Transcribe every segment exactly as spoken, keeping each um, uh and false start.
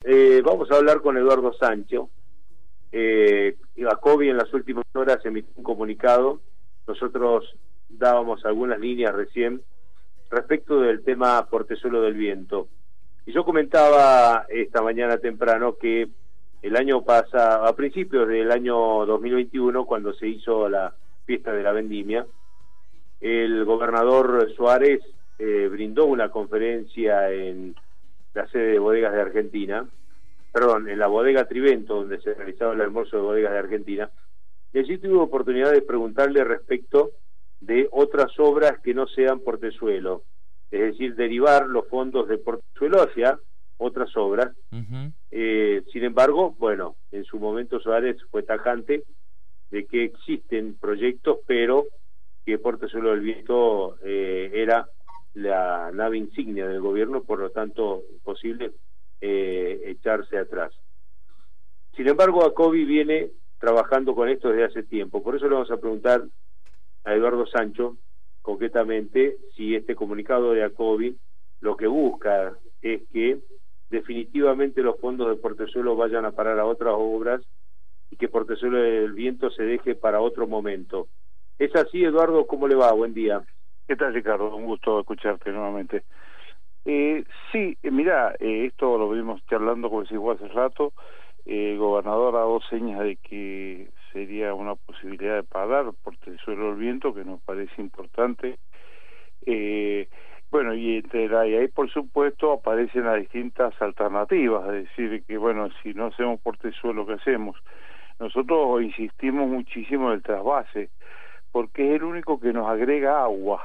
eh, vamos a hablar con Eduardo Sancho. Eh, Acovi en las últimas horas emitió un comunicado. Nosotros dábamos algunas líneas recién respecto del tema Portezuelo del Viento. Y yo comentaba esta mañana temprano que el año pasado, a principios del año dos mil veintiuno, cuando se hizo la fiesta de la vendimia, el gobernador Suárez eh, brindó una conferencia en la sede de Bodegas de Argentina, perdón, en la bodega Trivento, donde se realizaba el almuerzo de Bodegas de Argentina, y allí tuve oportunidad de preguntarle respecto de otras obras que no sean Portezuelo, es decir, derivar los fondos de Portezuelo hacia otras obras. Uh-huh. Eh, sin embargo, bueno, en su momento Suárez fue tajante de que existen proyectos, pero que Portezuelo del Viento eh, era la nave insignia del gobierno, por lo tanto, imposible eh, echarse atrás. Sin embargo, Acovi viene trabajando con esto desde hace tiempo, por eso le vamos a preguntar a Eduardo Sancho, concretamente, si este comunicado de Acovi lo que busca es que definitivamente los fondos de Portezuelo vayan a parar a otras obras y que Portezuelo del Viento se deje para otro momento. ¿Es así, Eduardo? ¿Cómo le va? Buen día. ¿Qué tal, Ricardo? Un gusto escucharte nuevamente. Eh, sí, eh, mirá, eh, esto lo vimos charlando, como decís vos hace rato. Eh, el gobernador ha dado señas de que sería una posibilidad de parar Portezuelo del Viento, que nos parece importante. Eh, bueno, y entre la, y ahí por supuesto aparecen las distintas alternativas, es decir, que bueno, si no hacemos Portezuelo, ¿qué hacemos? Nosotros insistimos muchísimo en el trasvase, porque es el único que nos agrega agua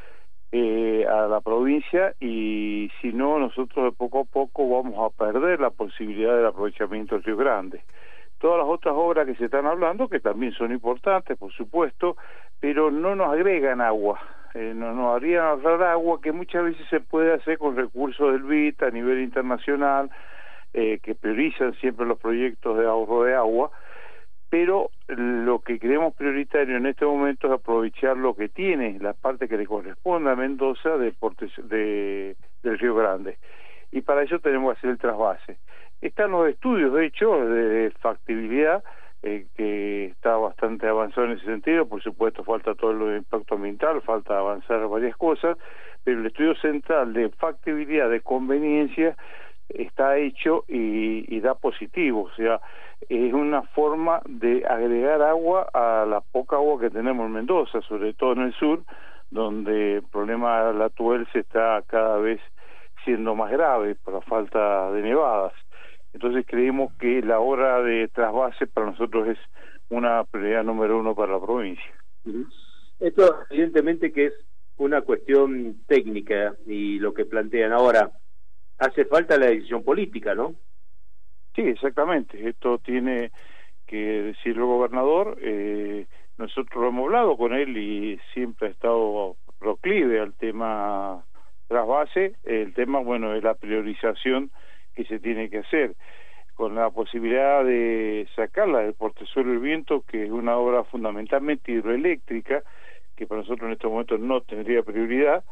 eh, a la provincia, y si no, nosotros de poco a poco vamos a perder la posibilidad del aprovechamiento del Río Grande. Todas las otras obras que se están hablando, que también son importantes, por supuesto, pero no nos agregan agua, eh, no nos harían ahorrar agua, que muchas veces se puede hacer con recursos del B I T a nivel internacional, eh, que priorizan siempre los proyectos de ahorro de agua, pero lo que creemos prioritario en este momento es aprovechar lo que tiene, la parte que le corresponde a Mendoza de Portes, de, del Río Grande, y para eso tenemos que hacer el trasvase. Están los estudios, de hecho, de factibilidad, eh, que está bastante avanzado en ese sentido. Por supuesto, falta todo el impacto ambiental, falta avanzar varias cosas, pero el estudio central de factibilidad, de conveniencia, está hecho y, y da positivo. O sea, es una forma de agregar agua a la poca agua que tenemos en Mendoza, sobre todo en el sur, donde el problema de la tuerce está cada vez siendo más grave por la falta de nevadas. Entonces creemos que la obra de trasvase para nosotros es una prioridad número uno para la provincia. Uh-huh. Esto evidentemente que es una cuestión técnica, y lo que plantean ahora, hace falta la decisión política, ¿no? Sí, exactamente. Esto tiene que decir el gobernador. Eh, nosotros lo hemos hablado con él y siempre ha estado proclive al tema trasvase. El tema, bueno, es la priorización que se tiene que hacer, con la posibilidad de sacarla del Portezuelo del Viento, que es una obra fundamentalmente hidroeléctrica, que para nosotros en este momento no tendría prioridad.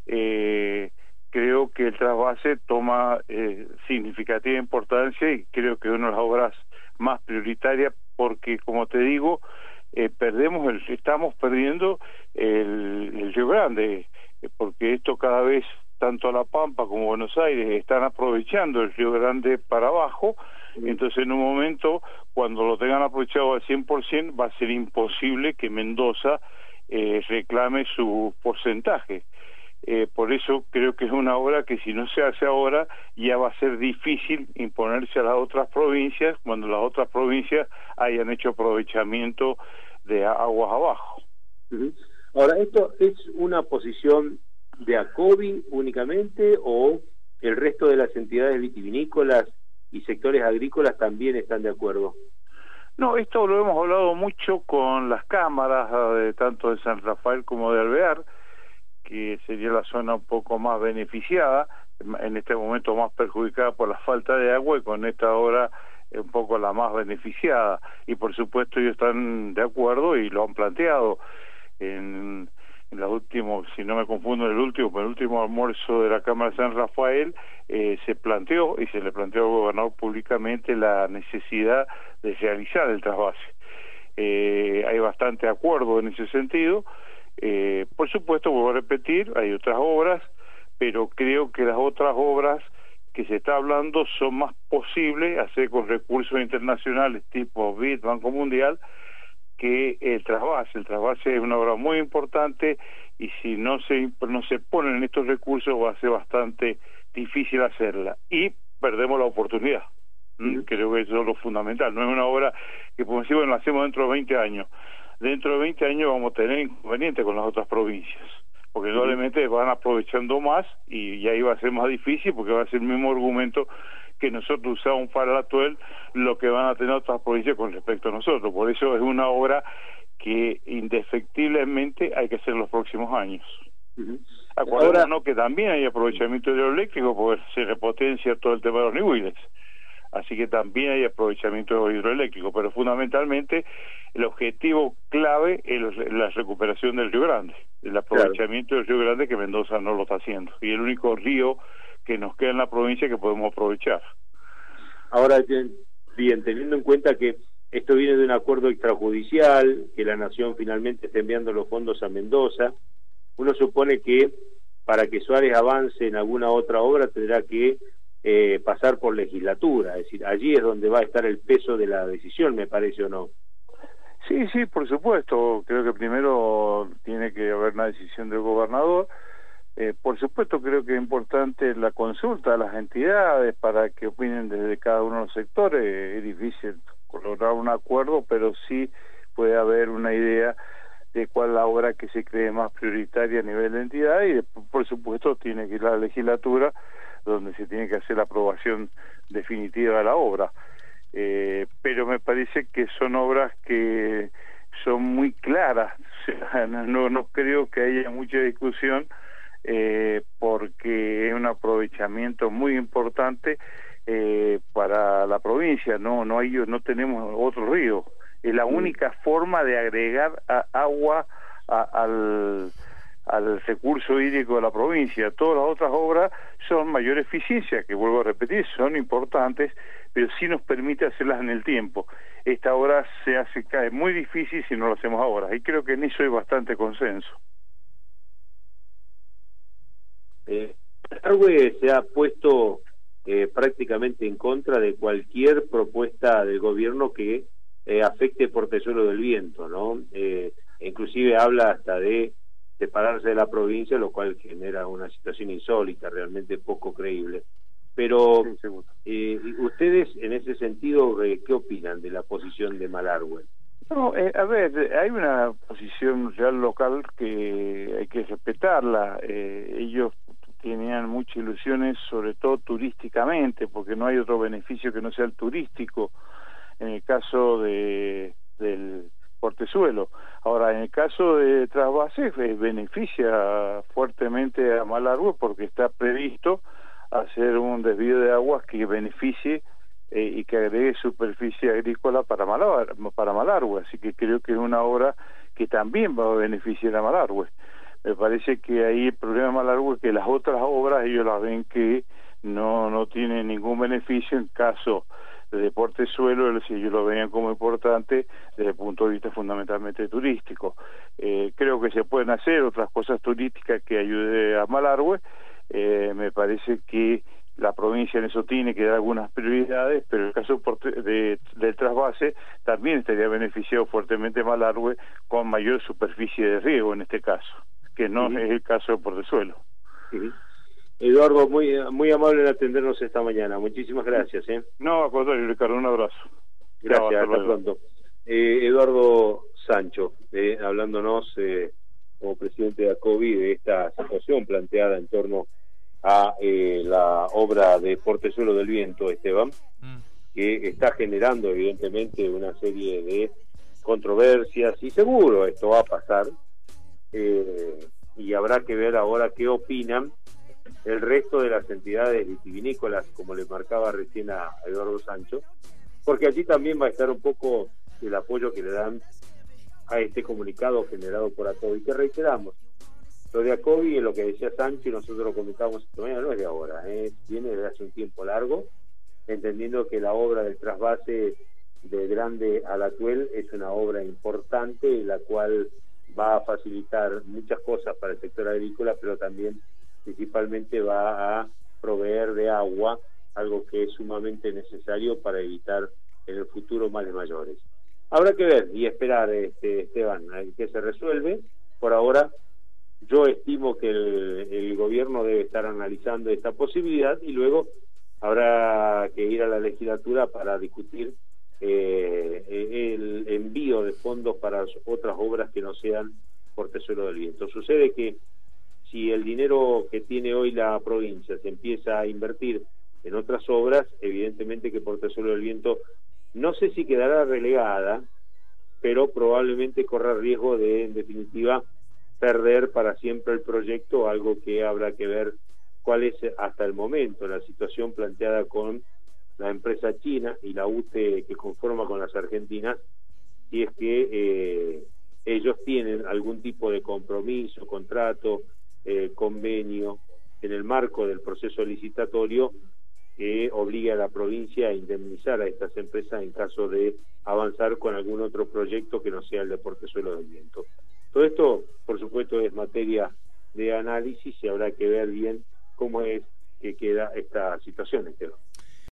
Eh, creo que el trasvase toma eh, significativa importancia, y creo que es una de las obras más prioritarias, porque, como te digo, eh, perdemos el, estamos perdiendo el, el Río Grande, eh, porque esto cada vez, tanto La Pampa como Buenos Aires están aprovechando el Río Grande para abajo. Entonces en un momento, cuando lo tengan aprovechado al cien por ciento, va a ser imposible que Mendoza eh, reclame su porcentaje. Eh, por eso creo que es una obra que, si no se hace ahora, ya va a ser difícil imponerse a las otras provincias cuando las otras provincias hayan hecho aprovechamiento de aguas abajo. Uh-huh. Ahora, ¿esto es una posición de Acovi únicamente, o el resto de las entidades vitivinícolas y sectores agrícolas también están de acuerdo? No, esto lo hemos hablado mucho con las cámaras, de tanto de San Rafael como de Alvear, que sería la zona un poco más beneficiada, en este momento más perjudicada por la falta de agua, y con esta obra un poco la más beneficiada. Y por supuesto ellos están de acuerdo y lo han planteado. En en el último, si no me confundo, en el último, pero el último almuerzo de la Cámara de San Rafael, eh, se planteó, y se le planteó al gobernador públicamente, la necesidad de realizar el trasvase. Eh, hay bastante acuerdo en ese sentido. Eh, por supuesto, vuelvo a repetir, hay otras obras, pero creo que las otras obras que se está hablando son más posibles hacer con recursos internacionales tipo B I D, Banco Mundial, que el trasvase. El trasvase es una obra muy importante y si no se no se ponen estos recursos va a ser bastante difícil hacerla y perdemos la oportunidad. ¿Mm? Creo que eso es lo fundamental. No es una obra que, como decir, bueno, la hacemos dentro de veinte años. Dentro de veinte años vamos a tener inconvenientes con las otras provincias, porque probablemente van aprovechando más y, y ahí va a ser más difícil porque va a ser el mismo argumento que nosotros usamos para la Tuel, lo que van a tener otras provincias con respecto a nosotros. Por eso es una obra que indefectiblemente hay que hacer en los próximos años. Uh-huh. Acuérdanos Ahora... que también hay aprovechamiento hidroeléctrico porque se repotencia todo el tema de los niveles. Así que también hay aprovechamiento hidroeléctrico, pero fundamentalmente el objetivo clave es la recuperación del Río Grande, el aprovechamiento claro. del Río Grande, que Mendoza no lo está haciendo, y el único río que nos queda en la provincia que podemos aprovechar. Ahora, bien, teniendo en cuenta que esto viene de un acuerdo extrajudicial, que la Nación finalmente está enviando los fondos a Mendoza, uno supone que para que Suárez avance en alguna otra obra tendrá que eh, pasar por legislatura, es decir, allí es donde va a estar el peso de la decisión, me parece, ¿o no? Sí, sí, por supuesto. Creo que primero tiene que haber una decisión del gobernador. Eh, por supuesto, creo que es importante la consulta a las entidades para que opinen desde cada uno de los sectores. Es difícil lograr un acuerdo, pero sí puede haber una idea de cuál es la obra que se cree más prioritaria a nivel de entidad y, por supuesto, tiene que ir a la legislatura donde se tiene que hacer la aprobación definitiva de la obra. Eh, pero me parece que son obras que son muy claras. O sea, no, no creo que haya mucha discusión. Eh, porque es un aprovechamiento muy importante eh, para la provincia. No, no hay, no tenemos otro río. Es la única forma de agregar a, agua a, al al recurso hídrico de la provincia. Todas las otras obras son mayor eficiencia, que vuelvo a repetir, son importantes, pero sí nos permite hacerlas en el tiempo. Esta obra se hace cae muy difícil si no lo hacemos ahora, y creo que en eso hay bastante consenso. Eh, Malargüe se ha puesto eh, prácticamente en contra de cualquier propuesta del gobierno que eh, afecte Portezuelo del Viento, ¿no? Eh, inclusive habla hasta de separarse de la provincia, lo cual genera una situación insólita, realmente poco creíble. Pero eh, ustedes, en ese sentido, eh, ¿qué opinan de la posición de Malargüe? No, eh, a ver, hay una posición real local que hay que respetarla. Eh, ellos tenían muchas ilusiones, sobre todo turísticamente, porque no hay otro beneficio que no sea el turístico, en el caso de del Portezuelo. Ahora, en el caso de trasvase, beneficia fuertemente a Malargüe porque está previsto hacer un desvío de aguas que beneficie eh, y que agregue superficie agrícola para Malar, para Malargüe, así que creo que es una obra que también va a beneficiar a Malargüe. Me parece que ahí el problema de Malargüe es que las otras obras ellos las ven que no no tienen ningún beneficio en caso de Portezuelo, si ellos lo veían como importante desde el punto de vista fundamentalmente turístico. Eh, creo que se pueden hacer otras cosas turísticas que ayude a Malargüe. Eh, me parece que la provincia en eso tiene que dar algunas prioridades, pero en el caso de, de, del trasvase también estaría beneficiado fuertemente Malargüe con mayor superficie de riego en este caso, que no sí. es el caso de Portezuelo. Sí. Eduardo, muy muy amable en atendernos esta mañana. Muchísimas gracias. ¿eh? No, al contrario, Ricardo, un abrazo. Gracias, hasta, hasta pronto. Eh, Eduardo Sancho, eh, hablándonos eh, como presidente de ACOVI de esta situación planteada en torno a eh, la obra de Portezuelo del Viento, Esteban, mm. que está generando evidentemente una serie de controversias y seguro esto va a pasar eh, y habrá que ver ahora qué opinan el resto de las entidades vitivinícolas, como le marcaba recién a Eduardo Sancho, porque allí también va a estar un poco el apoyo que le dan a este comunicado generado por ACOVI, que reiteramos, Lo de Acovi, lo que decía Sancho, y nosotros lo comentábamos esta mañana, no es de ahora, ¿eh? Viene desde hace un tiempo largo, entendiendo que la obra del trasvase de Grande a La Tuel es una obra importante, la cual va a facilitar muchas cosas para el sector agrícola, pero también principalmente va a proveer de agua, algo que es sumamente necesario para evitar en el futuro males mayores. Habrá que ver y esperar, este, Esteban, que se resuelve. Por ahora, yo estimo que el, el gobierno debe estar analizando esta posibilidad y luego habrá que ir a la legislatura para discutir eh, el envío de fondos para otras obras que no sean Portezuelo del Viento. Sucede que si el dinero que tiene hoy la provincia se empieza a invertir en otras obras, evidentemente que Portezuelo del Viento no sé si quedará relegada, pero probablemente corra riesgo de, en definitiva, perder para siempre el proyecto, algo que habrá que ver cuál es hasta el momento la situación planteada con la empresa china y la U T E que conforma con las argentinas, si es que eh, ellos tienen algún tipo de compromiso, contrato, eh, convenio en el marco del proceso licitatorio que obligue a la provincia a indemnizar a estas empresas en caso de avanzar con algún otro proyecto que no sea el de Portezuelo del Viento. Todo esto, por supuesto, es materia de análisis y habrá que ver bien cómo es que queda esta situación, Esteban.